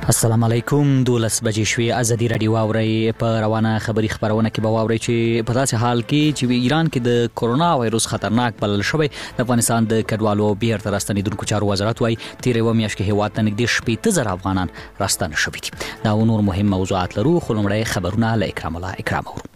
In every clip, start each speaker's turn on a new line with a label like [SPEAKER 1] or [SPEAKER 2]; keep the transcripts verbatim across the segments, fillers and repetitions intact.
[SPEAKER 1] السلام علیکم. دولس بجې شوې. ازادي راډیو واورئ. په روانه خبري خبرونه کې به واورئ چې په داسې حال کې چې ایران کې د کورونا وایروس خطرناک بلل شوی، د افغانستان د کډوالو بیرته راستنېدونکو چارو وزارت وايي تېرې اوه میاشتې کې هېواد ته نږدې شپېته زره افغانان راستانه شوي دي. دا او نور مهم موضوعات لرو، خو لومړی خبرونه له اکرام الله اکرام اورو.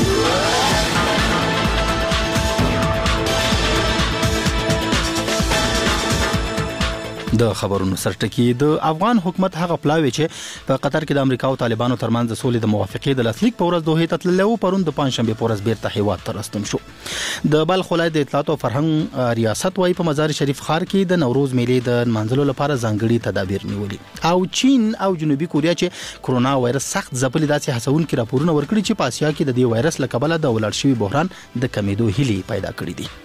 [SPEAKER 2] د خبرونو سرټکی د افغان حکومت هغه پلاوی چې په قطر کې د امریکا او طالبانو ترمنځ د سولې د موافقې د لاسلیک په ورځ دوه ته تللی و، پرون د پنځشنبه په ورځ بیرته هیواد ته راستون شو. د بلخ ولایت د اطلاعات او فرهنګ ریاست وايي په مزار شریف ښار کې د نوروز میلې د منځلو لپاره ځانګړي تدابیر نیولي. او چین او جنوبي کوریا چې کورونا وایرس سخت ځپلي، داسې هڅونکي راپورونه ورکړي چې په اسیا کې د دې وایرس له کبله د ولاړ شوي بحران د کمیدو هیلې پیدا کړې دي.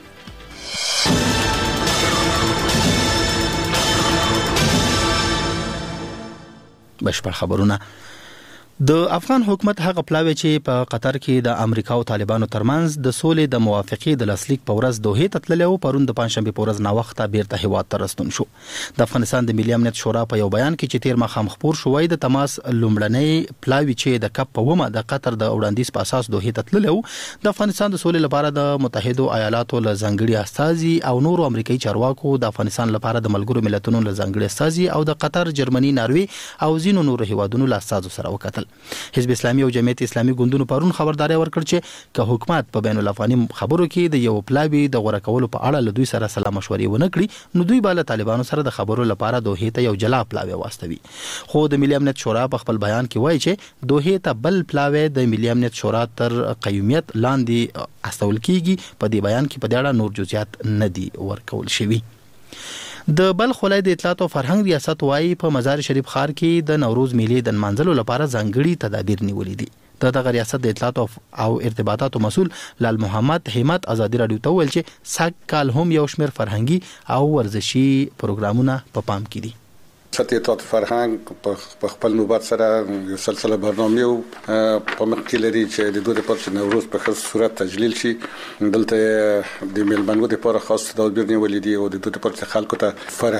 [SPEAKER 2] بشپړ خبرونه. د افغان حکومت هغه پلاوی چې په قطر کې د امریکا او طالبانو ترمنځ د سولې د موافقې د لاسلیک په ورځ دوه ته تللی و، پرون د پنځشنبه په ورځ ناوخته بیرته هیواد ته راستون شو. د افغانستان د ملي امنیت شورا په یو بیان کې چې تیر ماښام خبر شو، وايي د تماس لومړنۍ پلاوی چې د کپ په ومه د قطر د وړاندیز په اساس دوه ته تللی و، د افغانستان د سولې لپاره د متحده ایالاتو له ځانګړي استازي او نورو امریکایي چارواکو، د افغانستان لپاره د ملګرو ملتونو له ځانګړي استازي او د قطر، جرمني، ناروی او ځینو نورو هیوادونو له استازو سره وکتل. حزب اسلامي او جمعیت اسلامي ګوندونو پرون خبرداري ورکړ چې که حکومت په بین الافغاني خبرو کې د یو پلاوی د غوړه کولو په اړه له دوی سره سلا مشورې ونه کړي، نو دوی به له طالبانو سره د خبرو لپاره دوه ته یو جلا پلاوی واستوي. خو د ملي امنیت شورا په خپل بیان کې وایي چې دوه ته بل پلاوی د ملي امنیت شورا تر قیومیت لاندې استول کیږي. په دې بیان کې په دې اړه نور جزئیات نه دي ورکول شوي. د بلخ ولایت د اطلاعات او فرهنګ ریاست وايي په مزار شریف ښار کې د نوروز میلې د منځلو لپاره ځانګړي تدابیر نیولې دي. د دغه ریاست د اطلاعات او ارتباطاتو مسول لال محمد همت ازادي راډیو ته ویل چې سږ کال هم یو شمېر فرهنګي او ورزشي پروګرامونه په پام کې دي.
[SPEAKER 3] ریاست اطلاعات فرهنګ په خپل نوبت سره یو سلسله برنامه په مخ کې لري چې د دوه لپاره نوروز په خاص صورت تجلیل شي. دلته د میلمنو لپاره خاص تدابیر نیولې دي او د دوه لپاره خلکو ته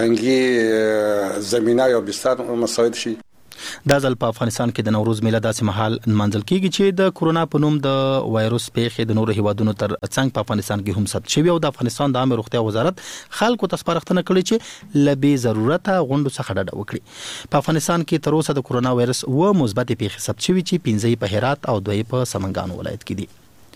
[SPEAKER 3] فرهنګي زمينه او بستر مساعد شي.
[SPEAKER 2] دا ځل په افغانستان کې د نوروز میله داسې مهال منځل کیږي چې د کورونا په نوم د وایروس پیښې د نورو هیوادونو تر څنګ په افغانستان کې هم ثبت شوی، او د افغانستان د عامه روغتیا وزارت خلکو ته سپارښتنه کړې چې له بې ضرورته غونډو څخه ډډه وکړي. په افغانستان کې تر اوسه د کورونا وایرس و مثبت پیښې ثبت شوي چې پنځه په هرات او دوه په سمنګان ولایت کې دي.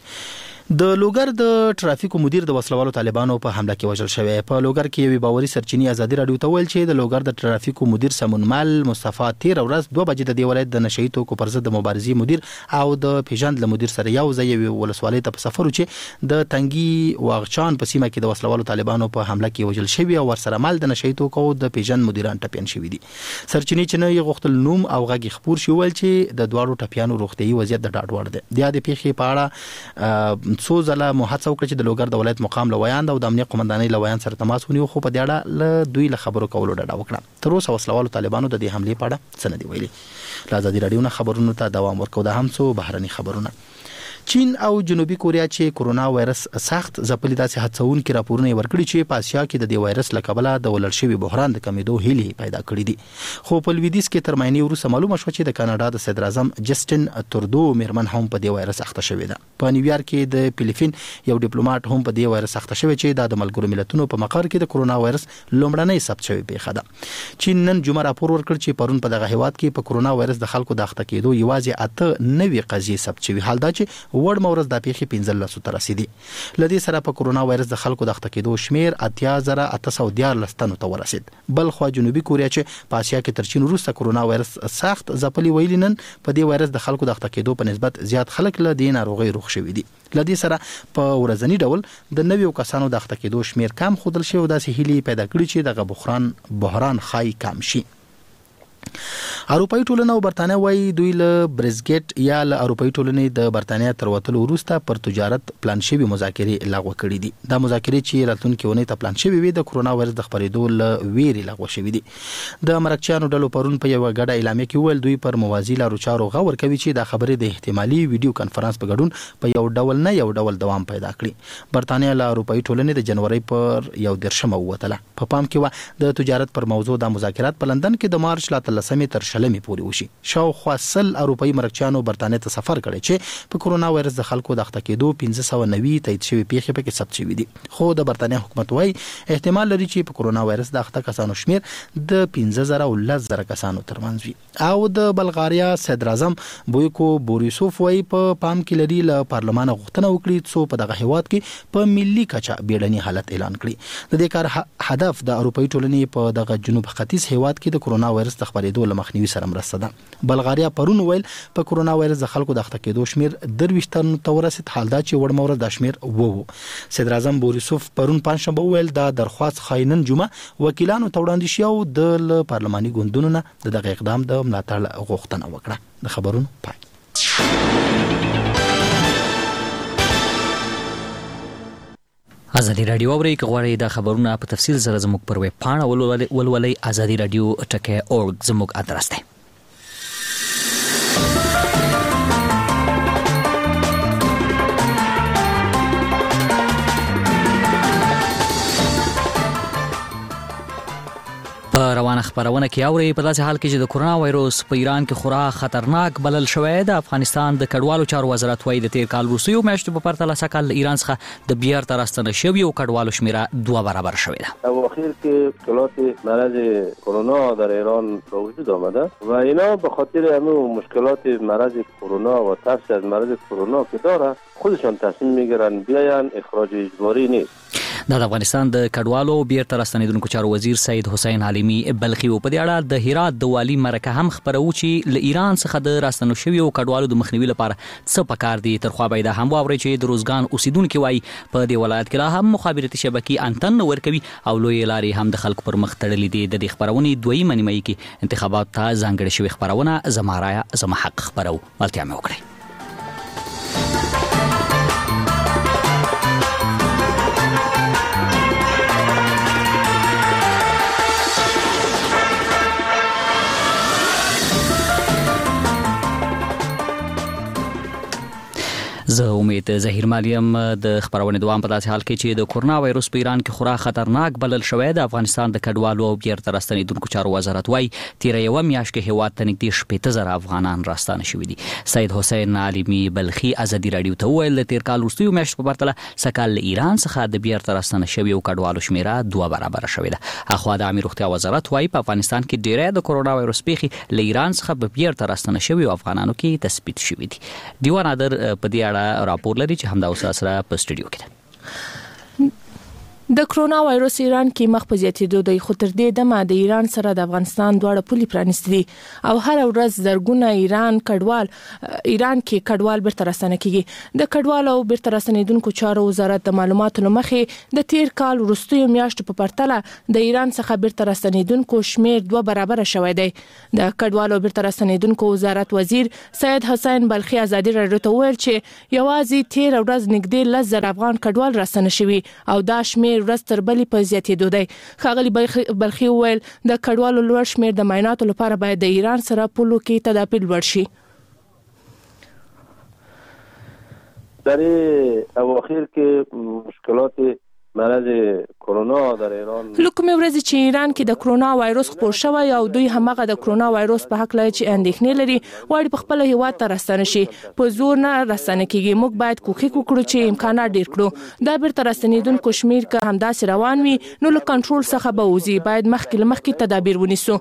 [SPEAKER 2] د لوګر د ټرافیکو مدیر د وسلوالو طالبانو په حمله کې وژل شوی. په لوګر کې یو باوري سرچینی ازادي راډیو ته ویل چې د لوګر د ټرافیکو مدیر سمونمل مصطفی تیر ورځ دوه بجې د دی ولایت د نشئی توکو پر ضد د مبارزې مدیر او د پیژند له مدیر سره یو ځای یو ولسوالۍ ته په سفر و چې د تنګي واغچان په سیمه کې د وسلوالو طالبانو په حمله کې وژل شوی او ورسره مل د نشئی توکو د پیژند مدیران ټپیان شوی دي. سرچینی چې نه یې غوښتل نوم او غږی خبر شو ول چې د دوړو ټپیانو روغتيایي وضعیت د ډاډ وړ دی. د دې پیښې په اړه څو ځله مو هڅه وکړه چې د لوګر د ولایت مقام لویان او د امنیت قومندانۍ لویان سره تماس ونیو، خو په دې اړه له دوی له خبرو کولو ډډه وکړه. تر اوسه وسلوالو طالبانو د دې حملې په اړه څه نه دي ویلي. له ازادي راډیو نه خبرونو ته دوام ورکوو. د هم څو بهرني خبرونه. چین او جنوبي کوریا چې کورونا وایرس سخت ځپلي، داسې هڅونکي راپورونه ورکړي چې په اسیا کې د دې وایرس له کبله د ولړ شوي بحران د کمیدو هیلې پیدا کړې دي. خو په لویدیځ کې تر معاینې وروسته معلومه شوه چې د کاناډا د صدر اعظم جسټن ترودو میرمن هم په دې وایرس اخته شوې ده. په نیویارک کې د فلیپین یو ډیپلوماټ هم په دې وایرس اخته شوی چې د ملګرو ملتونو په مقر کې د کورونا وایرس لومړنۍ ثبت شوی پیښه ده. چین نن جمعه راپور ورکړ چې پرون په دغه هیواد کې په کورونا وایرس د خلکو د اخته کېدو یوازې اته نوي قضیې ثبت شوي، حال دا چې وړ مورز د پیښې پنځه لس ته رسیدي. لدې سره په کورونا وایرس د خلکو د اخته کېدو شمیر اتیا زره اته سوه دیارلس تنو ته ورسید. بل خو جنوبي کوریا چې په اسیا کې تر چین وروسته کورونا وایرس سخت ځپلي، ویلي نن په دې وایرس د خلکو د اخته کېدو په نسبت زیات خلک له دې ناروغۍ روغ شوي دي. لدې سره په ورځنی ډول د نویو کسانو د اخته کېدو شمیر کم ښودل شوی او داسې هیلې پیدا کړي چې دغه بحران بحران ښایي کم شي. اروپایي ټولنه او برتانیا وايي دوی له برزګټ یا له اروپایي ټولنې د برتانیا تر وتلو وروسته پر تجارت پلان شوی مذاکرې لغوه کړې دي. دا مذاکرې چې راتلونکي اونۍ ته پلان شوی وي د کورونا وایرس د خپرېدو له ویرې لغوه شوي دي. د مرکچیانو ډلو پرون په یوه ګډه اعلامیه کې وویل دوی پر موازي لارو چارو غور کوي چې دا خبرې د احتمالي ویډیو کانفرنس په ګډون په یو ډول نه یو ډول دوام پیدا کړي. برتانیا له اروپایي ټولنې د جنوري پر یو دیرشمه ووتله. په پام کې و د تجارت پر موضوع د مذاکرات په لندن کې د مارچ لا څوارلسمې تر شلمې پورې وشي. شاوخوا سل اروپایي مرکچیانو برتانیې ته سفر کړی چې په کورونا وایرس د خلکو د اخته کېدو پنځه سوه نوي تایید شوي پیښې پکې ثبت شوي دي. خو د برتانیې حکومت وايي احتمال لري چې په کورونا وایرس د اخته کسانو شمیر د پنځه زره او لس زره کسانو ترمنځ وي. او د بلغاریا صدر اعظم بویکو بوریسوف وايي په پام کې لري له پارلمان غوښتنه وکړي څو په دغه هیواد کې په ملي کچه بیړني حالت اعلان کړي. د دې کار هدف د اروپایي ټولنې په دغه جنوب ختیځ هیواد کې د کورونا وایرس د خپرېدو له مخنیوي سره مرسته ده. بلغاریا پرون ویل په کورونا وایرس د خلکو د اخته کېدو شمیر درویشت تنو ته ورسید، حال دا چې وړ مورد د شمیر وو. صدر اعظم بوریسوف پرون پنځشنبه ویل دا درخواست خاينن جمعه وکیلانو ته وړاندې شو او د پارلماني ګوندونو نه دغه اقدام د ملاتړ غوښتنه وکړه. د خبرونو پای.
[SPEAKER 1] ازادي رادیو اوري کغوړې د خبرونو په تفصیل سره زموږ پر ویب پاڼه ولولئ ازادي رادیو ټکه اورګ زموږ ادرس دی. روانه خبرونه کې اوري په داسې حال کې چې د کورونا وایروس په ایران کې خورا خطرناک بلل شوی د افغانستان د کډوالو چارو وزارت وايي د تیر کال وروستیو میاشتو په پرتله سکهال ایران څخه د بیرته راستنه شوی او کډوالو شمیره دوه برابر شوی ده.
[SPEAKER 4] او اخیر کې مشکلات مرض کرونا در ایران به وجود آمده و اینا به خاطر همون مشکلات مرض کرونا و ترس از مرض کرونا که داره خودشان تصمیم میگیرن بیاین اخراج اجباری نیست.
[SPEAKER 1] د افغانستان د کډوالو بیرته راستنیدونکو چارو وزیر سید حسین عالمی بلخي په دې اړه د هرات د والی مرکه هم خبرو چې له ایران څخه د راستنو شوی او کډوالو د مخنیوي لپاره څه پکار دي. تر خوا به دا هم واوري چې د روزګان اوسیدونکو وايي په دې ولایت کې لا هم مخابراتي شبکې انتن ورکوي او لوی لارې هم د خلکو پر مخ تړلې دي. د دې خبرونې دویمه نیمه کې انتخابات ته ځانګړې شوی خبرونه زمارا زما حق خبرو ملتیا مې وکړي. زه امید ظهیر مالیم د خبرونه دوام په داسې حال کې چې د کورونا وایروس په ایران کې خورا خطرناک بلل شوی د افغانستان د کډوالو او بیرته راستنیدونکو چارو وزارت وايي تیر یو میاشت کې هیواد ته نږدې شپږ زره افغانان راستانه شوي دي. سید حسین عالمی بلخي ازادي رادیو ته ویل د تیر کال وروستیو میاشت په پرتله سکهال ایران څخه د بیرته راستانه شوی او کډوالو شمیره دوه برابر شوی ده. اخوا د امیر روغتیا وزارت وايي په افغانستان کې ډیری د کورونا وایروس پیښې له ایران څخه په بیرته راستانه شوی او افغانانو کې تثبیت شوی دي. دیوان ادر په دې اړه راپور لري چې همدا اوس سره په سټوډیو کې ده.
[SPEAKER 5] د کرونا وایروس ایران کې مخ په زیاتېدو دی، خو تر دې دمه د ایران سره د افغانستان دواړه پولې پرانیستي دي او هر ورځ زرګونه ایران کډوال ایران کې کډوال بیرته راستنه کیږي. د کډوال او بیرته راستنیدونکو چارو وزارت د معلوماتو لمخې د تیر کال وروستیو میاشتو په پرتله د ایران څخه بیرته راستنیدونکو شمیر دوه برابر شوی دی. د کډوال او بیرته راستنیدونکو وزارت وزیر سید حسین بلخي ازادي رادیو ته ویل چې یوازې تیر ورځ نږدې لس زره افغان کډوال راستنه شوي او دا شمیر ورځ تر بلې په زیاتېدو دی. ښاغلي بلخي وویل د کډوالو لوړ شمیر د معایناتو لپاره باید د ایران سره پولو کې تدابیر لوړ شي.
[SPEAKER 4] در اواخر کې مشکلات مرض کرونا در ایران
[SPEAKER 5] لکه ورځ چې ایران کې د کرونا وایروس خپور شوی او دوی همغه د کرونا وایروس په حق لري چې اندېښنې لري غواړي په خپل هیواد ته راستنه شي. په زور نه راستنه کیږي. موږ باید کوښښ وکړو چې امکانات ډیر کړو. دا بیرته راستنیدونکو شمیر که همداسې روان وي نو له کنټرول څخه به وځي. باید مخکې مخکې تدابیر ونیسو.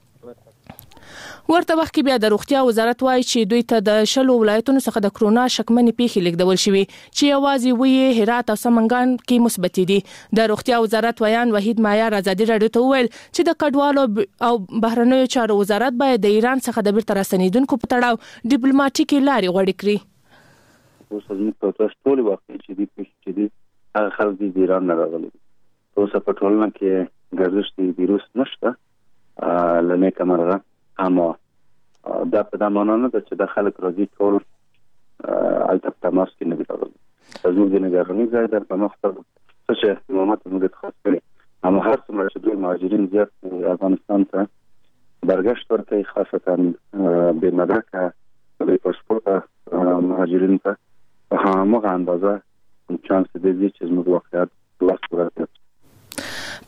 [SPEAKER 5] ورته وخت کې بیا د روغتیا وزارت وايي چې دوی ته د شلو ولایتونو څخه د کرونا شکمنې پیښې لیږدول شوي چې یوازې وی هرات او سمنګان کې مثبت دي. د روغتیا وزارت ویان وحید معیار ازادي رادیو ته ویل چې د کډوالو او بهرنیو چارو وزارت باید د ایران څخه د بیرته راستنیدونکو په تړاو ډیپلوماټیکي لارې غوړې کړي.
[SPEAKER 4] اوس زموږ په ټول وخت چې دي چې دي هغه خلک د ایران نه راغلي. اوس په ټولنه کې ګرځښت د ویروس نشته لنه کمره اما دا په دمانه نه ده چې د خلک راځي ټول البته تماس کې نه ویل. زموږ د نگرانۍ ځای در په مخ ته څه اهتمامات موږ خاص کړي. اما هر څومره چې دوی مهاجرین زیات افغانستان ته برګشت ورکوي خاصتا به مدرکه به پاسپورت مهاجرین ته په هماغه اندازه چانس دی چې موږ واقعیت وخت ورته.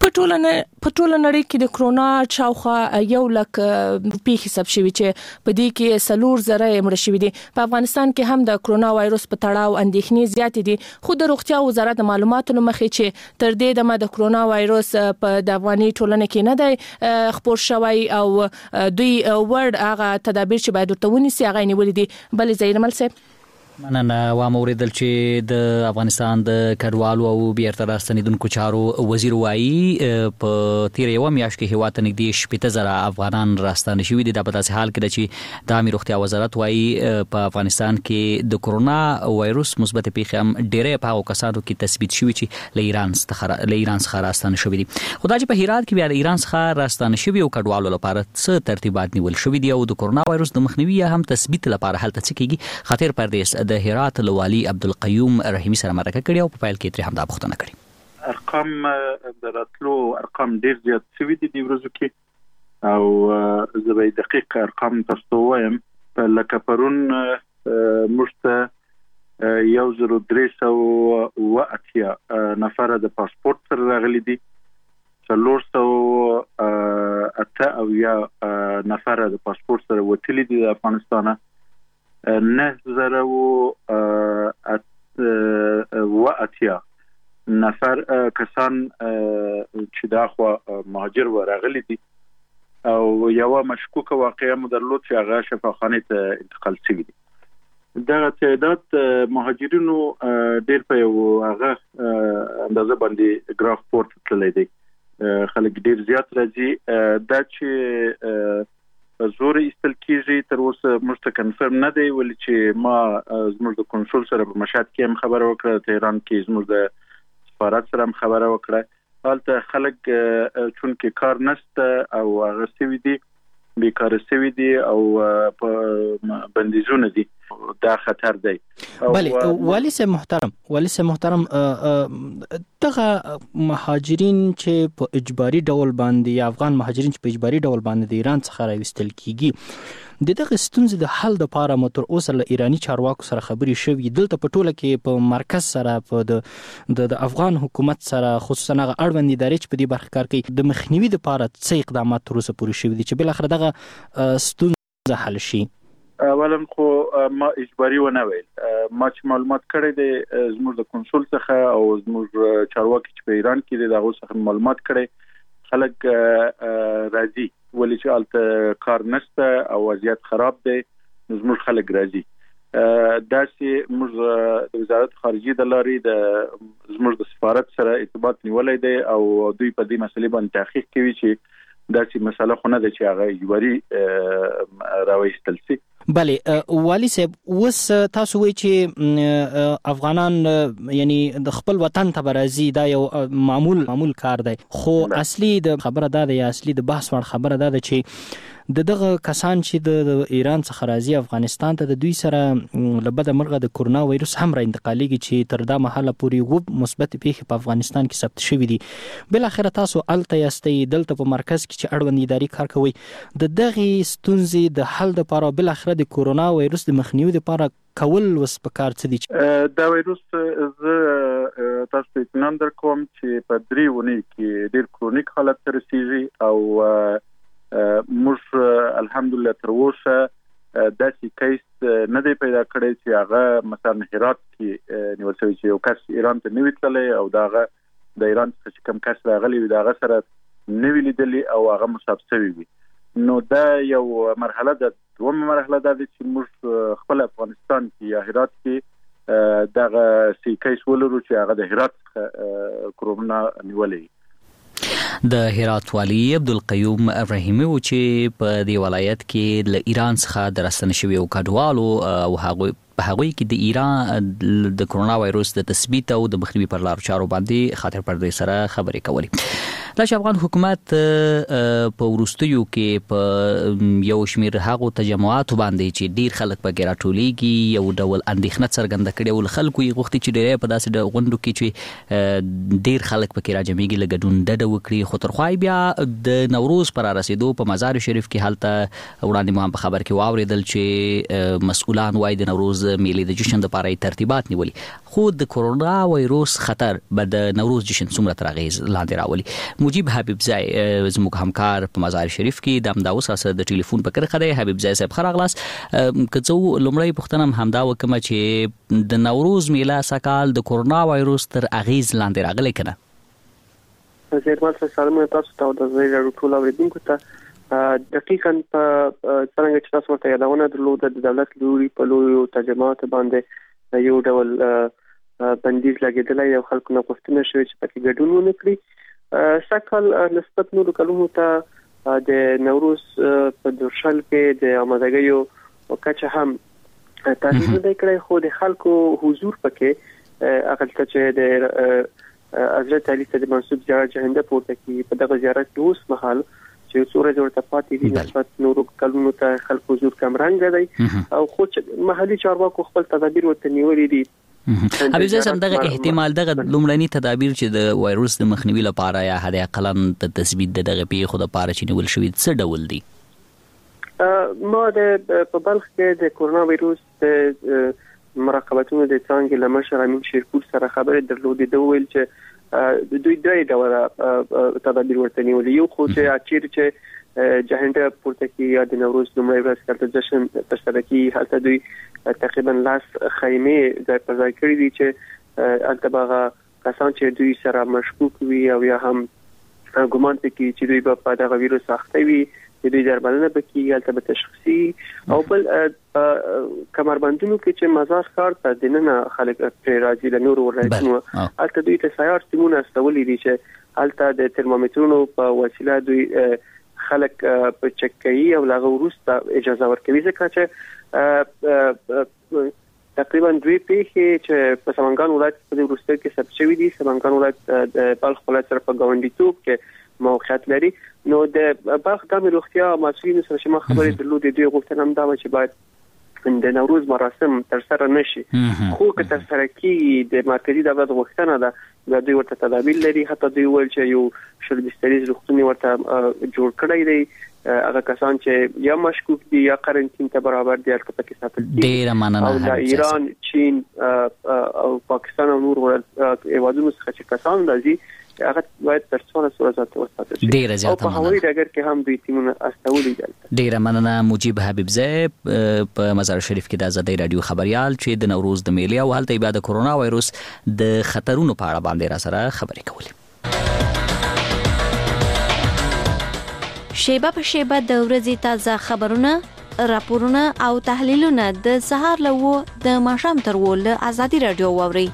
[SPEAKER 5] په ټوله په ټوله نړۍ کې د کرونا شاوخوا یو لک پیښې حساب شوی چې په دې کې سلور زره مړ شوي دي. په افغانستان کې هم د کرونا وایروس په تړاو اندېښنې زیاتې دي، خو د روغتیا وزارت د معلوماتو مخې چې تر دې دمه د کرونا وایروس په د افغاني ټولنه کې نه دی خپور شوی او دوی ورډ هغه تدابیر چې باید ورته ونیسي هغه نیولې دي. بلې زهیرمل صاحب
[SPEAKER 1] مننه. وام اوریدل چې د افغانستان د کډوالو او بیرته راستنیدونکو چارو وزیر وایي په تیر یو میاشت کې هیواد ته نږدې شپږ زره افغانان راستانه شوي دي. دا په داسې حال کې ده چې د عامه روغتیا وزارت وایي په افغانستان کې د کرونا وایروس مثبت پیښې هم ډېرې په هغو کسانو کې تثبیت شوي چې له ایران څخه له ایران څخه راستانه شوي دي. خو دا چې په هرات کې بیا د ایران څخه راستانه شوي او کډوالو لپاره څه ترتیبات نیول شوي دي او د کرونا وایروس د مخنیوي یا هم تثبیت لپاره هلته څه کېږي. خاطر پردیس د هرات لوالي عبدالقیوم رحیمی سره مرکه کړې او په پایل کې ترې هم دا پوښتنه کړې.
[SPEAKER 6] ارقام د راتلو ارقام ډېر زیات شوي دي د ورځو کې او زه به دقیق ارقام تاسو وایم. لکه پرون موږ ته یو زر درې سوه اوه اتیا نفره د پاسپورت سره راغلي دي، څلور سوه اته اویا نفره د پاسپورت سره وتلي دي د افغانستانه، نه زره و اتیا نفر کسان چې دا خو مهاجر و راغلي دي او یو مشکوک واقعه مو درلود چې هغه شفاخانه ته انتقال شوی دي. دا تعداد مهاجرینو ډېر په یو هغه اندازه باندې ګراف پورت تللی دی، خلک ډېر زیات راځي. دا چې زور ایستل کیږي تر اوسه موږ ته کنفرم نه دی، ولې چې ما زموږ د کنسول سره په مشهد کې هم خبره وکړه، تهران کې زموږ د سفارت سره هم خبره وکړه. هلته خلک چونکې کار نشته او هغه سوي دي بیکاره سوي دي او په بندیزونه دي، دا خطر دی.
[SPEAKER 2] بله والی صاحب محترم والی صاحب محترم دغه مهاجرین چې په اجباري ډول باندې یا افغان مهاجرین چې په اجباري ډول باندې د ایران څخه راوستل کیږي، د دغه ستونزې د حل لپاره مو تر اوسه له ایرانی چارواکو سره خبرې شوې؟ دلته په ټوله کې په مرکز سره په د افغان حکومت سره خصوصا هغه اړوند ادارې چې په دې برخه کار کوي د مخنیوي لپاره څه اقدامات تر اوسه پورې شوي دي چې بل اخر دغه ستونزه حل شي؟
[SPEAKER 6] اولا خو ما اجباري ونه ویل، ما چې معلومات کړی دی زموږ د کنسول څخه او زموږ چارواکي چې په ایران کې دي دغه څخه معلومات کړی، خلک راځي ولې چې الته کار نشته او وضعیت خراب دی، نو زموږ خلک راځي. دا چې موږ د وزارت خارجه د لارې د زموږ د سفارت سره ارتباط نیولای دی او دوی په دې مسلې باندې تحقیق کوي چې دا چې مسله خو نه ده چې هغه اجباري راوستل شي.
[SPEAKER 2] بله والی صاحب، اوس تاسو وایي چې افغانان یعنی د خپل وطن ته راځي، دا یو معمول معمول کار دی، خو اصلي د خبره دا ده یا اصلي د بحث وړ خبره دا ده چې د دغه کسان چې د ایران څخه راځي افغانستان ته د دوی سره لبد مرغه د کرونا وایروس هم را انتقالیږي چې تر دا مهاله پورې و مثبت پیښې په افغانستان کې ثبت شوې دي. بل اخر تاسو الته یاستئ، دلته په مرکز کې چې اړوند اداري کار کوي، د دغه ستونزې د حل لپاره بل اخر د کرونا وایروس د مخنیوي لپاره کول وس په کار څه دي؟
[SPEAKER 6] دا وایروس زه تاسو ته اطمینان درکوم چې په درې ونې کې ډېر کرونیک حالت ته رسیږي او موږ الحمدلله تر اوسه داسې کیس نه دی پیدا کړی چې هغه مثلا هرات کې نیول شوی چې یو کس ایران ته نه وي تللی او د هغه د ایران څخه چې کوم کس راغلی وي د هغه سره نه وي لیدلی او هغه مصاب شوی وي. نو دا یو مرحله ده. دومره مرحله ده چې موږ خپل افغانستان کې یا هرات کې دغه سی کیس ولرو چې هغه د هرات څخه کرونا نیولې.
[SPEAKER 1] د هرات والی عبدالقیوم رحیمی و چې په دې ولایت کې له ایران څخه د راستنه شوي او کډوالو او هغوی په هغوی کې د ایران د کرونا وایروس د تثبیت او د مخنیوي پر لارو چارو باندې خاطر پردې سره خبرې کولې. دا چې افغان حکومت په وروستیو کې په یو شمېر هغو تجمعاتو باندې چې ډیر خلک پکې راټولیږي یو ډول اندېښنه څرګنده کړې او خلکو یې غوښتي چې ډېری په داسې غونډو کې چې ډیر خلک پکې راجمعېږي له ګډون ډډه وکړي، خو تر خوا بیا د نوروز پر رسېدو په مزار شریف کې هلته وړاندې ما په خبر کې واورېدل چې مسؤلان وایي د نوروز میلې د جشن لپاره ترتیبات نیولي. خو د کورونا وایروس خطر به د نوروز جشن څومره تر اغیز لاندې راولي. مجيب حبیب زای زموږ همکار په مزار شریف کې د امداوس سره د ټلیفون په کرخه دی. حبیب زای صاحب خراغلاس کڅو لومړی پښتنه همدا وکم چې د نوروز میله سکال د کورونا وایروس تر اغیز لاندې راغلی کنه.
[SPEAKER 7] زه ماته سلام تاسو ته د زړه ټول اوریدونکو ته دقیقاً په څنګه چې تاسو ورته یادونه درلوده د دولت لوري په لویو ترجمات باندې یو ډول بندیز لګیدلی او خلکو نه پوښتنه شوې چې پکې ګډون ونه کړي. سکهال نسبت نورو کلونو ته د نوروز په درشل کې د آمادګیو کچه هم تغییر نه کړی، خو د خلکو حضور پکې اقل چې د حضرت علي ته منسوب زیارت جهنده پورته کې په دغه زیارت کې اوس مهال چې څوره ورته پاتې دي نسبت نورو کلونو ته خلکو حضور کم رنګ دی او خو محلي چارواکو خپل تدابیر ورته نیولې دي.
[SPEAKER 1] حبیب زای صاحب دغه احتمال دغه لومړني تدابیر چې د وایروس د مخنیوي لپاره یا حد اقل د تثبیت دغه پیښو لپاره چې نیول شوی څه ډول دي؟
[SPEAKER 7] ما د په بلخ کې د کورونا وایروس د مراقبتونو د څنګه لمشر امین شیرپور سره خبرې درلودې د ویل چې د دوی درې ډول تدابیر ورته نیولې. یو خو چې اچیر چې جهنده پورته کې یا د نوروز لومړی ورځ کارته جشن ترسره کیږي، هلته دوی تقریبا لاس خیمه ځای پر ځای کړی دي چې هلته به کسان چې دوی سره مشکوک وي او یا هم ګمان کوي چې دوی په دغه ویروس اخته وي د دوی درملنه بکیږي، هلته به تشخیصي او بل کمربندونو کې چې مزار ښار ته دننه خلک پرې راځي له نورو ولایتونو هلته دوی ته سیار سیمونه استولي دي چې هلته د ترمامیټرونو په وسیله دوی خلک په چک کوي او هغه وروسته اجازه ورکوي، ځکه چې تقریبا دوی پیښې چې په سمنګان ولایت په وروسته کې ثبت شوې دي. سمنګان ولایت د بلخ ولایت سره په ګاونډیتوب کې موقعیت لري. نو د بلخ د روغتیا مسؤلینو سره چې ما خبرې درلودې دوی غوښتنه هم دا و چې باید د نوروز مراسم تر سره نشي، خو که تر سره کیږي د مرکزی دولت غوښتنه ده د دوی ورته تدابیر لري. حتی دوی ویل چې یو شل بستریز روغتون ورته جوړ کړی دی، هغه کسان چې یا مشکوک دي یا قرنټین ته برابر دي هلته پکې ساتل دي.
[SPEAKER 1] ډیره مننه.
[SPEAKER 7] او د ایران، چین او پاکستان او نور هیوادونو څخه چې کسان راځي هغه باید تر څونه سورزات وساتل شي.
[SPEAKER 1] ډیره زیاته
[SPEAKER 7] مننه. او په هوایي ډګر کې هم دوی تیمونه استولي دي.
[SPEAKER 1] ډیره مننه مجيب حبیب زای په مزار شریف کې د آزادۍ رادیو خبريال چې د نوروز د میلې او هلته بعد کورونا وایروس د خطرونو په اړه باندې را سره خبرې کولې.
[SPEAKER 8] شیبه په شیبه د ورځې تازه خبرونه، راپورونه او تحلیلونه د سهار لوو د ماښام تر ول آزادۍ رادیو واوري.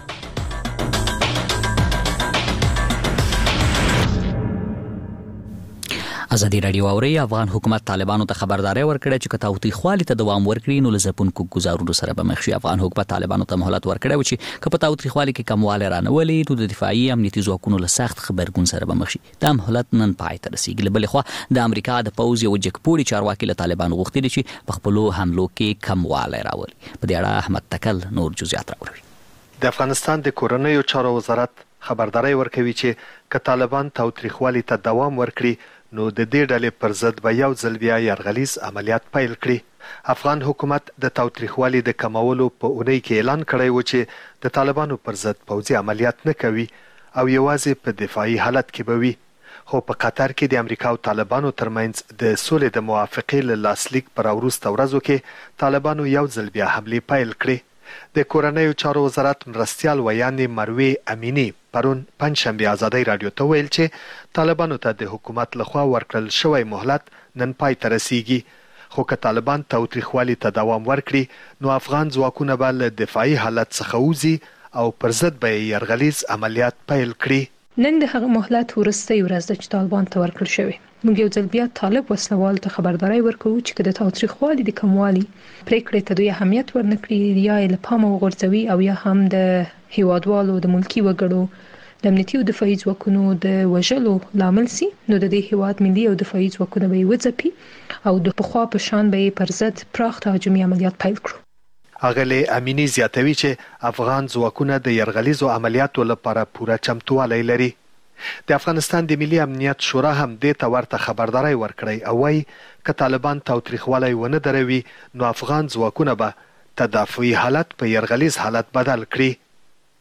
[SPEAKER 1] آزادۍ رادیو اوري. افغان حکومت طالبانو ته خبرداري ورکړه چې کتاوتی خالي ته دوام ورکړي نو لزپونکو گزارونو سره به مخ شي. افغان حکومت طالبانو ته مهلت ورکړه چې کپتاوتی خالي کې کمواله رانولي نو د دفاعي امنیتي ځواکونو له سخت خبرګون سره به مخ شي. دا مهلت نن پای ته رسیدلی. بل خو د امریکا د پوز یو جګپوري چارواکي له طالبانو غوښتي چې په خپل حملو کې کمواله راولي. په دې اړه احمد تکل نور جزئیات راوړي.
[SPEAKER 9] د افغانستان د کورنیو چارو وزارت خبرداري ورکوي چې ک طالبان تاوتریخوالي ته دوام ورکړي نو د دې ډلې پر ضد به یو ځل بیا یرغلیز عملیات پیل کړي. افغان حکومت د تاوتریخوالي د کمولو په اونۍ کې اعلان کړی و چې د طالبانو پر ضد پوځي عملیات نه کوي او یوازې په دفاعي حالت کې به وي. خو په قطر کې د امریکا او طالبانو ترمنځ د سولې د موافقې له لاسلیک پر وروسته ورځو کې طالبانو یو ځل بیا حملې پیل کړې. د کورنیو چارو وزارت مرستیال ویانې مروې امینی پرون پنځشنبه آزادۍ رادیو ته ویل چې طالبانو ته د حکومت لخوا ورکړل شوی مهلت نن پای ته رسیږي. خو که طالبان تاوتریخوالي ته دوام ورکړي نو افغان ځواکونه به له دفاعي حالت څخه وځي او پر ضد به یرغلیز عملیات پیل کړي.
[SPEAKER 10] نن د هغه مهلت ورستۍ ورځ ده چې طالبان ته ورکړل شوی. موږ یو ځل بیا طالب وسلوال ته خبرداري ورکوو چې د تاوتریخوالي د کموالي پریکړې ته دوی اهمیت ورنکړي یا له پامه وغورځوي او یا هم د هیوادوالو د ملکی وګړو د امنیتي او دفاعي ځواکونو د وژلو لامل سي نو د دې هیواد ملي او دفاعي ځواکونه به وځپي او د پخوا په شان به پر ضد پراخ تهاجمي عملیات پیل کړو.
[SPEAKER 9] اغلی امینی زیاتوي چې افغان ځواکونه د یرغلیزو عملیاتو لپاره پوره چمتووالی لري. د افغانستان د ملي امنیت شورا هم دې ته ورته خبرداري ورکړی او وايي که طالبان تاوتریخوالی ونه دروي نو افغان ځواکونه به تدافعي حالت په یرغلیز حالت بدل کړي.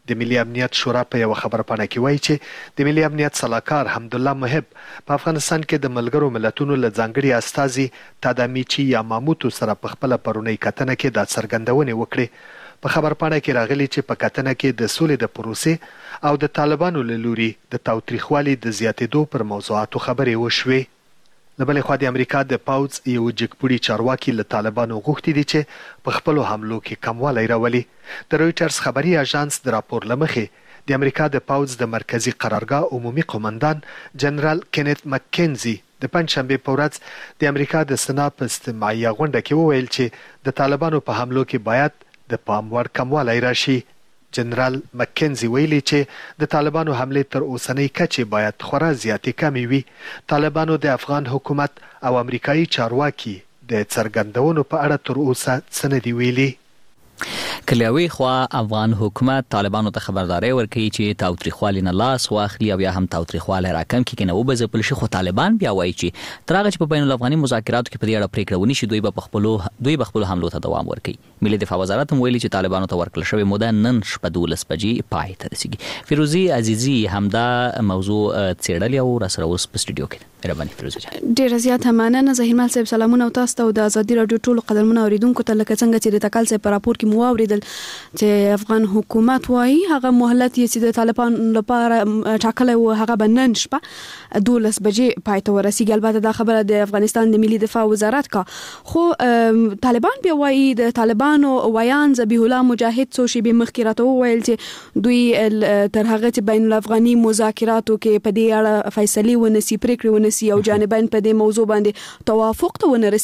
[SPEAKER 9] د ملي امنیت شورا په یو خبرپاڼه کې وایي چې د ملي امنیت سلاکار حمدالله محب په افغانستان کې د ملګرو ملتونو له ځانګړي استازي تادامیچی یاماموتو سره په خپل پرونی کتنه کې د څرګندونې وکړې. په خبرپاڼه کې راغلي چې په کتنه کې د سولې د پروسې او د طالبانو له لوري د تاوتریخوالي د زیاتېدو پر موضوعاتو خبرې وشوې. له بلې خوا د امریکا د پوځ یو جګپوړي چارواکي له طالبانو غوښتي دي چې په خپلو حملو کې کموالی راولي. د رویټرز خبري اژانس د راپور له مخې د امریکا د پوځ د مرکزی قرارګاه عمومي قومندان جنرال کینت مککنزي د پنځشنبه په ورځ د امریکا د سنا په استماعي غونډه کې وویل چې د طالبانو په حملو کې باید د پام وړ کموالی راشي. جنرال مککنزي ویلي چې د طالبانو حمله تر اوسنۍ کچې باید خورا زیاتې کمې وي. طالبانو د افغان حکومت او امریکایي چارواکي د څرګندونو په اړه تر اوسه څه نه دي ویلي.
[SPEAKER 1] کلیوي خوا افغان حکومت طالبانو ته خبرداري ورکړي چې تاوتریخوالي نه لاس واخلي او یا هم تاوتریخوالي راکم کې نه وبځپل شي. خو طالبان بیا وایي چې تر هغه چې په بین الافغاني مذاکراتو کې په دې اړه پریکړه ونشي دوی به خپلو دوی به خپلو حملو ته دوام ورکړي. ملي دفاع وزارت هم ویلي چې طالبانو ته ورکړل شوی موده نن شپه دولس بجې پای ته رسیږي. فیروزي عزیزي همدا موضوع څېړلې او راسره اوس په سټوډیو کې مهرباني فیروزه جان.
[SPEAKER 11] ډیره زیاته مننه زهیر مال صاحب. سلامونه او تاسو ته د ازادي رادیو ټولو قدرمنو اوریدونکو ته لکه څنګه چې د تکال صاحب په راپور کې مو اوریدل چې افغان حکومت وايي هغه مهلت یې چې د طالبان لپاره ټاکلی و هغه به نن شپه دولس بجې پای ته ورسیږي. البته دا خبره د افغانستان د ملي دفاع وزارت کا خو طالبان بیا وايي د طالبانو ویان ذبیح الله مجاهد څو شی به مخکې راته وویل چې دوی تر هغه چې بین الافغاني مذاکراتو کې په دې اړه فیصله ونسي پریکړه ونسي او جانبین په دې موضوع باندې توافق ته ونه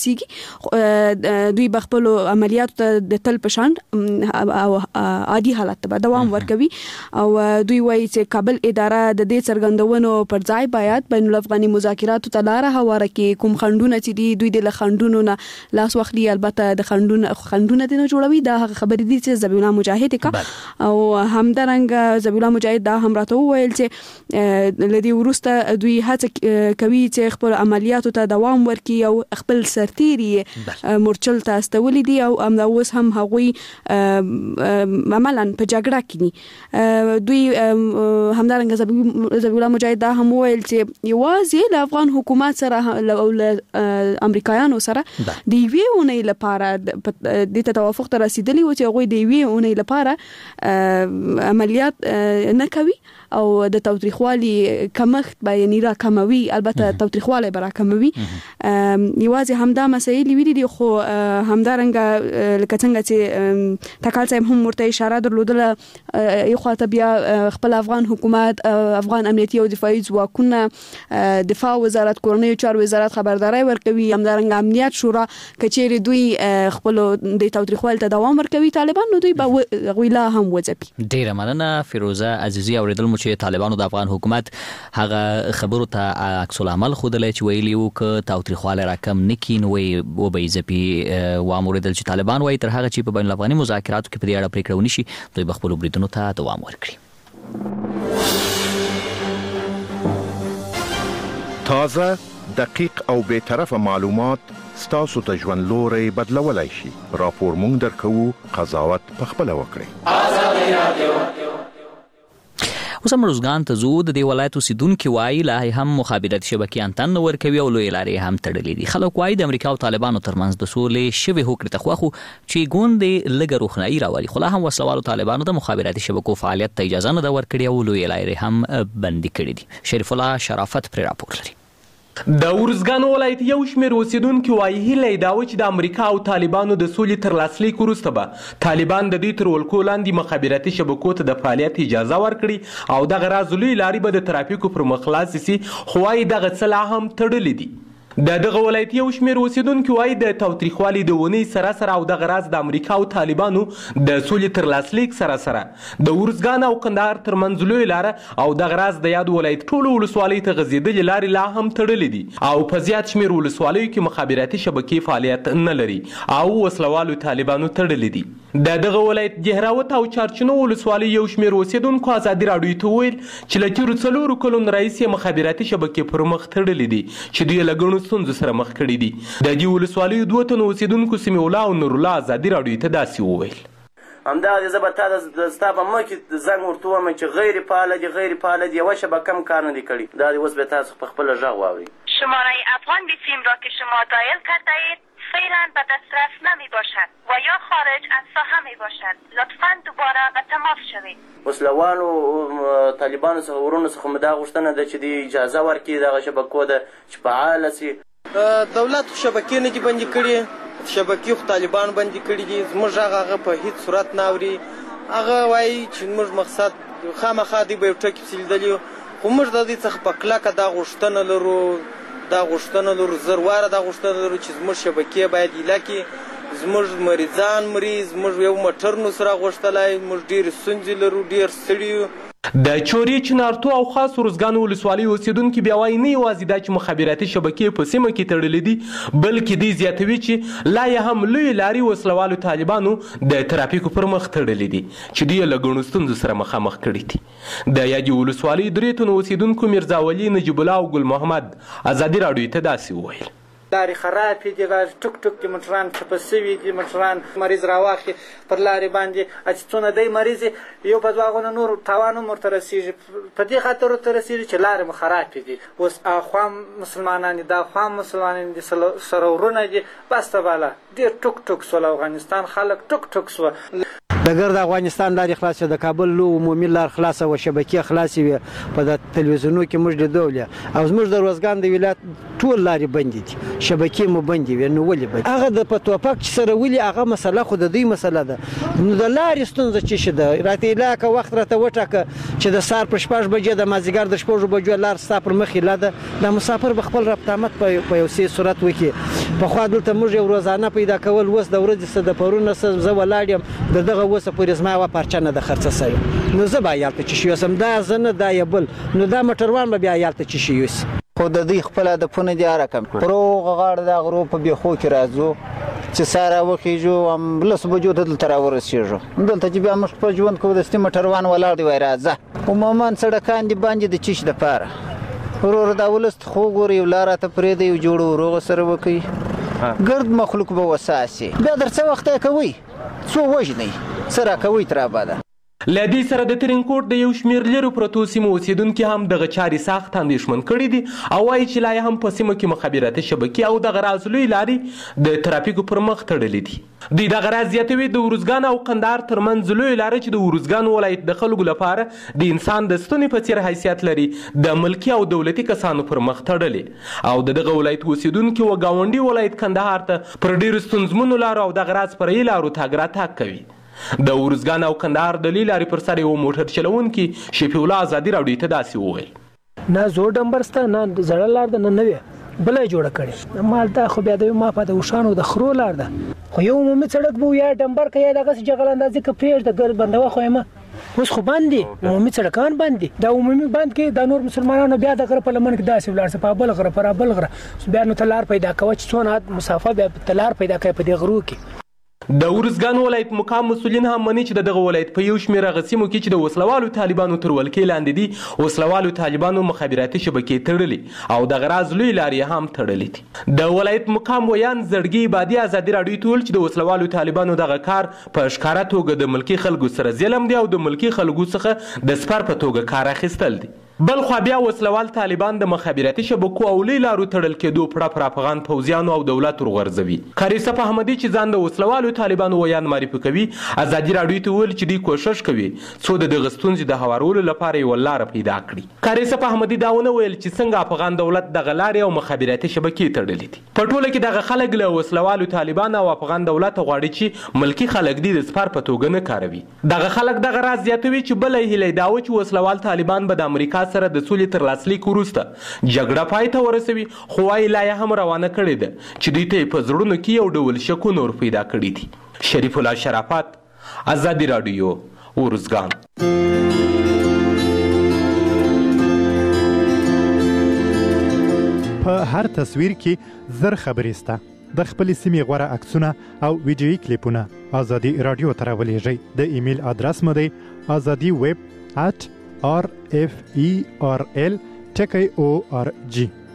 [SPEAKER 11] رسیږي دوی بخپل عملیات د تل پشان او عادي حالت ته دوام ورکوي. او دوی وایي چې کابل اداره د دې څرګندونو پر ځای باید بین الافغاني مذاکراتو ته لار هواره کړي. کوم خندونه چې دي دوی د خندونو نه لاس واخلي. البته د خندونه خندونه د نه جوړوي. دا خبرې دي چې ذبیح الله مجاهد کا او همدارنګه ذبیح الله مجاهد دا هم راته وویل چې لدی ورسته دوی هڅه کوي چې خپل عملیاتو ته دوام ورکړي او خپل سرتیري مورچل ته استولي دي او اوس هم هغوی عملاً په جګړه کې دوی همدارنګه ذبیح الله مجاهد دا هم ویل چې یوازې د افغان حکومت سره او امریکایانو سره د یوې اونۍ لپاره د توافق ته رسیدلی و چې هغوی د یوې اونۍ لپاره عملیات نه کوي او د تاوتریخوالي کمښت به یعنی را کموي. البته تاوتریخوالي به را کموي. یوازې همدا مسایل ویلي دي خو همدارنګه لکه څنګه چې تکال صاحب هم ورته اشاره درلودله یو خواته بیا خپل افغان حکومت افغان امنیتي او دفاعي ځواکونه دفاع وزارت کورنۍ چارو وزارت خبرداري ورکوي. همدارنګه امنیت شورا کچېرې دوی خپل د تاوتریخوالي ته دوام ورکوي طالبان نو دوی به غویلا هم وځپي.
[SPEAKER 1] ډیره مننه فیروزه عزیزي. اوریدل مو چې طالبانو د افغان حکومت هغه خبرو ته عکس العمل خوده چې ویلي وو ک تاوتریخواله راکم نکین وي و به زپی و اوریدل چې طالبان وایي تر هغه چې په بین الافغاني مذاکراتو کې په دې اړه پریکړه ونشي دوی به خپل بریدونو ته دوام ورکړي.
[SPEAKER 12] تازه دقیق او به طرفه معلومات ستاسو ته ژوند لوري بدلولای شي. راپور مونږ درکو قضاوت په خپل وکړي. آزادي رادیو
[SPEAKER 1] اوس هم روزګان ته زو د دې ولایت اوسیدونکو وایي لا هم مخابراتي شبکې انتن ورکوي او لوی لارې هم تړلې دي. خلک وایي د امریکا او طالبانو ترمنځ د سولې شوی هوکړې ته خو چې ګوندې لږه روښنايي راولي خو لا هم وسلوالو طالبانو د مخابراتي شبکو فعالیت ته اجازه نه ده ورکړې او لوی لارې هم بندي کړې دي. شریف الله شرافت پر راپور لري.
[SPEAKER 13] د ورزګان ولایت یو شمېر اوسیدونکو وایي هیله یې دا وه چې د امریکا او طالبانو د سولې تر لاسلیک وروسته به طالبان د دوی تر ولکو لاندې مخابراتي شبکو ته د فعالیت اجازه ورکړي او دغه راز لوی لارې به د ترافیکو پر مخ خلاصې سي خو وایي دغه څه لا هم تړلي دي. د دغه ولایت یو شمېر اوسیدونکو وایي د تاوتریخوالي د ونې سره سره او دغه راز د امریکا او طالبانو د سولې تر لاسلیک سره سره د ورزګان او کندهار ترمنځ لوی لاره او دغه راز د یاد ولایت ټولو ولسوالیو ته غځېدلې لارې لا هم تړلې دي او په زیات شمېر ولسوالیو کې مخابراتي شبکې فعالیت نه لري او وسلوالو طالبانو تړلې دي. د دغه ولایت جهراوت او چارچنو ولسوالۍ یو شمېر اوسیدونکو ازادي راډیو ته وویل چې له تېرو څلورو کلونو راهیسې مخابراتي شبکې پر مخ تړلې دي چې دوی له ګڼو ستونزو سره مخ کړي دي. د دې ولسوالیو دوه تنو اوسیدونکو سمیع الله او نور الله ازادي راډیو ته داسې وویل.
[SPEAKER 14] همدغه زه به تا د ستا په مخ کې زنګ ورته ووایم چې غیر فعاله دي غیر فعاله دي یوه شبه کم کار نه دي کړي دا دې اوس به تاسو په خپله غږ واورئ.
[SPEAKER 15] شماره افغان بیسیم را که شما دایل کرده اید فعلا به دسترس نمی باشد و یا خارج از ساحه می باشد. لطفا دوباره به تماس شوید.
[SPEAKER 14] وسلوالو طالبانو څخه ورونو څخه مې دا غوښتنه ده چې د اجازه ورکړي دغه شبکو ده چې فعاله سي.
[SPEAKER 16] دولت شبکې نه دي بندي کړي، شبکې خو طالبان بندي کړي دي. زموږ غږ هغه په هیڅ صورت نه اوري. هغه وایي چې زموږ مقصد خامخا دوی به یو ټکي پسې لیدلي خو موږ د دې څخه په کلکه دا غوښتنه لرو دا غوښتنه لرو زر واره دا غوښتنه لرو چې زموږ شبکې باید ایله کړي. زموږ مریضان مریض موږ یو موټر نو سره غوښتلی، موږ ډېرې ستونزې لرو، ډېر ستړي یو.
[SPEAKER 13] د چوري چنارتو او خاص ارزګان ولسوالۍ اوسیدونکي بیا وایي نه یوازې دا چې مخابراتي شبکې په سیمه کې تړلې دي بلکې دوی زیاتوي چې لا یې هم لویې لارې وسلوالو طالبانو د ترافیکو پر مخ تړلې دي چې دوی له ګڼو ستونزو سره مخامخ کړي دي. د یادې ولسوالۍ درې تنو اوسیدونکو میرزا ولي، نجیب الله او ګل محمد ازادي راډیو ته داسې وویل:
[SPEAKER 17] لارې خرابې دي، ټوک ټوک دي، موټران چپه سوي دي، موټران مریض راواخلي پر لارې باندې چې څونه دی مریض یو په دوه غونه نور تاوان هم ورته رسېږي. په دې خاطر ورته رسېږي چې لارې مو خرابې دي. اوس اخوا مسلمانان دي دا خوا مسلمانان دي سره ورونه دي بس ته بالا ډېر ټوک ټوک سول. افغانستان خلک ټوک ټوک سوه.
[SPEAKER 18] د ګرد افغانستان لارې خلاصې د کابل لو عمومي لار خلاصه و شبکې خلاصې وي په د تلویزیونو کې موږ لیدولې او زموږ د روزګان د ولایت ټول لارې بندې دي شبکې مو بندې وي. نو ولې بندې هغه د په توپک چې سره ولي هغه مسله خو د دوی مسله ده. نو د لارې ستونزه چې شي ده راته علاقه وخت راته وټاکه چې د سهار په شپږ بجې د مازدیګر د شپږو بجو لار ستا پر مخ ایله ده د مسافر به خپل ربط آمد په یو څه صورت وکړي. پخوا دلته موږ یو روزانه پیدا کول اوس د ورځې څه د پرونه څه زه ولاړ یم د دغه اوسه پورې زما یوه پارچه نه ده خرڅه سوې نو زه به هلته چې شي اوسم دا زه نه دا یې بل نو دا موټروان به بیا هلته چې شي یوسي.
[SPEAKER 19] خو د دوی خپل هدفونه دي هر رقم پر هغه غاړه د غرو په بیخو کې راځو چې سهار راوخیږو هم لسو بجو ته دلته راورسېږو. دلته چې بیا موږ خپل ژوند کوو دستي موټروان ولاړ دی وایي راځه. عموما سړکان دي باندې د چیش دپاره ورور دا ولس خو ګورې یو لار راته پرېږدی یو جوړو روغه سره وکوي ګرد مخلوق به وساسي بیا در څه وخت یې کوئ څو وژنئ څه راکوئ تر ابده.
[SPEAKER 13] له دې سره د ترینکوټ د یو شمېر لرو پرتو سیمو اوسیدونکي هم دغه چارې سخت اندېښمن کړي دي او وایي چې لا یې هم په سیمه کې مخابراتي شبکې او دغه راز لویې لارې د ترافیکو پر مخ تړلې دي. دوی دغه راز زیاتوي د ارزګان او قندهار ترمنځ لویې لارې چې د ارزګان ولایت د خلکو لپاره د انسان د ستوني په څېر حیثیت لري د ملکي او دولتي کسانو پر مخ تړلې او د دغه ولایت اوسیدونکي و ګاونډي ولایت قندهار ته پر ډېرو ستونزمنو لارو او دغه راز فرعي لارو تګ راتګ کوي. د ارزګان او قندهار د لویې لارې پر سر یو موټر چلونکي شفیع الله ازادي راډیو ته داسې وویل:
[SPEAKER 20] نه زوړ ډمبر شته نه زړه لار ده نه نوې بله یې جوړه کړې مالته خو بیا د ما په د اوښانو د خرو لار ده خو یو عمومي سړک به یا ډمبر که یا دغسې جغل اندازې که پرېږده ګرد بندوه خو یمه اوس خو بند دي عمومي سړکان بند دي. دا عمومي بند کې دا نور مسلمانانو بیا د غره په لمن کې داسې ولاړ سه په بل غره پر بل غره بیا نو ته لار پیدا کوه چې څونه مسافه بیا ته لار پیدا کوې په دې غرو کې.
[SPEAKER 13] د ارزګان ولایت مقام مسؤلین هم مني چې دغه ولایت په یو شمېر هغه سیمو کې چې د وسلوالو طالبانو تر ولکې لاندې دي وسلوالو طالبانو مخابراتي شبکې تړلې او دغه راز لویې لارې هم تړلې دي. د ولایت مقام ویان زړګي عبادي ازادي راډیو ته وویل چې د وسلوالو طالبانو دغه کار په ښکاره توګه د ملکي خلکو سره ظلم دی او د ملکي خلکو څخه د سپر په توګه کار اخیستل دي. بل خو بیا وسلوال طالبان د مخابراتي شبکو او لویې لارو تړل کېدو پړه پر افغان پوځیانو او دولت ورغورځوي. قاری صف احمدي چې ځان د وسلوالو طالبانو ویان معرفي کوي ازادي راډیو ته وویل چې دوی کوښښ کوي څو د دغه ستونزې د هوارولو لپاره یوه لاره پیدا کړي. قاری صف احمدي دا ونه ویل چې څنګه افغان دولت دغه لارې او مخابراتي شبکې تړلې دي. په ټوله کې دغه خلک له وسلوالو طالبان او افغان دولت غواړي چې ملکي خلک دي د سپر په توګه نه کاروي. دغه خلک دغه راز زیاتوي چې بله هیله دا و چې وسلوال طالبان به د امریکا سره د سولې تر لاسلیک وروسته جګړه پای ته ورسوي خو وایي لا یې هم روانه کړې ده چې دوی ته یې په زړونو کې یو ډول شکونه ور پیدا کړي دي. شریف الله شرافت ازادي راډیو ارزګان.
[SPEAKER 21] په هر تصویر کې زر خبرې سته. د خپلې سیمې غوره عکسونه او ویډیویي کلیپونه ازادي راډیو ته راولېږئ. د ایمیل ادرس مو دی ازادي ویب ات آر اف ای آر ال ټکی او آر جی.